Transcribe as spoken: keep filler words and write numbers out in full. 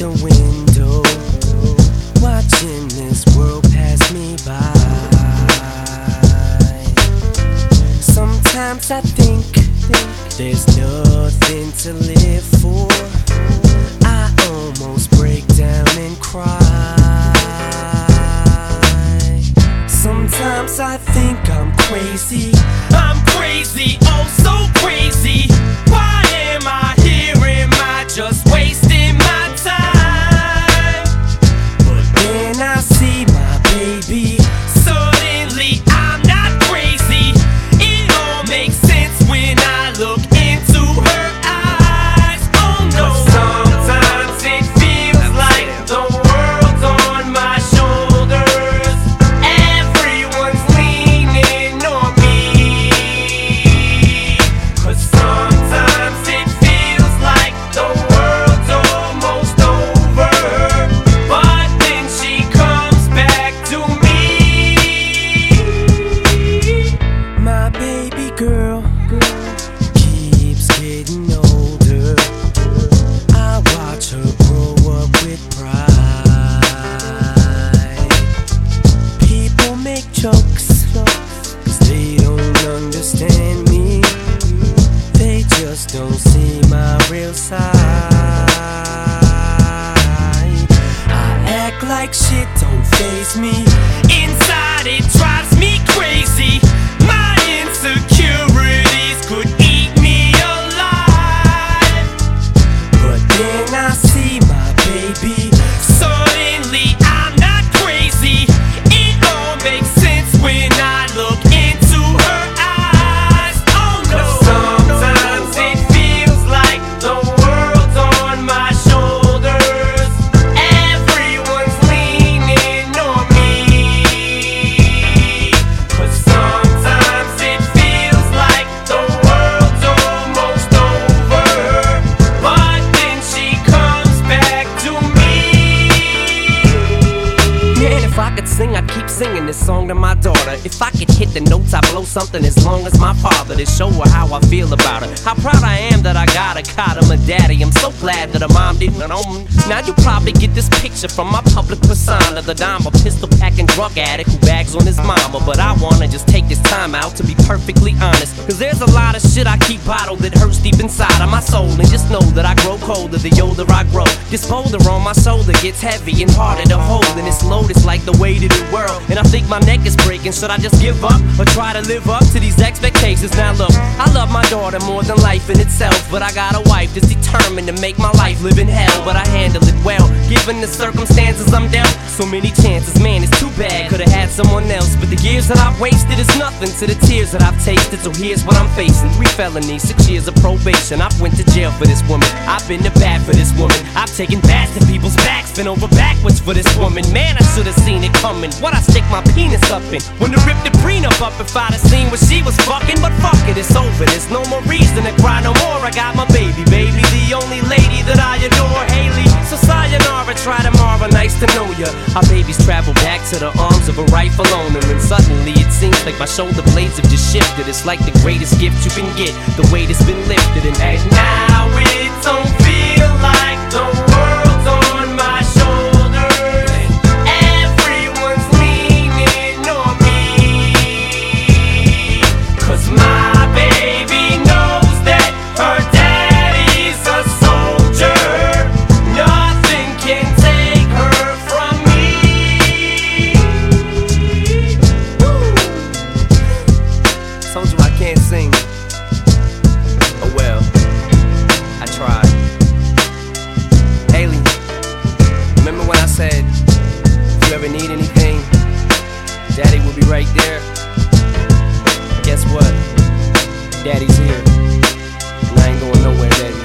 the window, watching this world pass me by. Sometimes I think, think there's nothing to live for. I almost break down and cry. Sometimes I think I'm crazy. I'm crazy, oh so crazy. Why am I here? Am I just wasting my time? But then I see my baby. Suddenly I'm not crazy. It all makes sense when I look into her eyes. Oh no. Sometimes it feels like the world's on my shoulders. Everyone's leaning on me. Cause sometimes it feels like the world's almost over. But then she comes back to me. My baby girl keeps getting older. I watch her grow up with pride. People make jokes, cause they don't understand me. They just don't see my real side. I act like shit don't faze me. Inside it drives me crazy. My insecurities could eat me alive. But then I see my baby. Suddenly I'm not crazy. It all makes sense when I look into her eyes. Oh no. Sometimes it feels like the world's on my shoulders. Everyone's leaning on me. Cause sometimes it feels like the world's almost over. But then she comes back to me. Man, if I could sing, I'd keep singing this song to my daughter. If I could hit the notes, I'd blow something as long as my father, to show her how I feel about her. How proud I am that I got a cot of my daddy. I'm so glad that her mom didn't own. Now you probably get this picture from my public persona, the dime, a pistol packing drug addict who bags on his mama. But I wanna just take this time out to be perfectly honest, cause there's a lot of shit I keep bottled that hurts deep inside of my soul. And just know that I grow colder the older I grow. This boulder on my shoulder gets heavy and harder to hold, and it's loaded like the weight of the world. And I think my neck is breaking. Should I just give up or try to live up to these expectations? Now look, I love my daughter more than life in itself, but I got a wife that's determined to make my life live in hell. But I handle it well, given the circumstances I'm dealt. So many chances, man, it's too bad. Could've had someone else, but the years that I've wasted is nothing to the tears that I've tasted. So here's what I'm facing: three felonies, six years of probation. I've went to jail for this woman. I've been to bat for this woman. I've taken bats to people's backs, been over backwards for this woman. Man, I should've seen it coming. What I stick my penis up in? When to rip the prenup up if I'd have seen what she was fucking. But fuck it, it's over. There's no more reason to cry no more. I got my baby, baby, the only lady that I adore, Haley. So sayonara, try tomorrow, nice to know ya. Our babies travel back to the arms of a rightful owner, and suddenly it seems like my shoulder blades have just shifted. It's like the greatest gift you can get, the weight has been lifted. And, and now it don't feel like the world's on my shoulders. Everyone's leaning on me. Cause my baby knows that her daddy's a soldier. Nothing can take her from me. Woo. Told you I can't sing. Oh well, I tried. Haley, remember when I said, if you ever need anything, Daddy will be right there? Guess what? Daddy's here, and I ain't going nowhere, baby.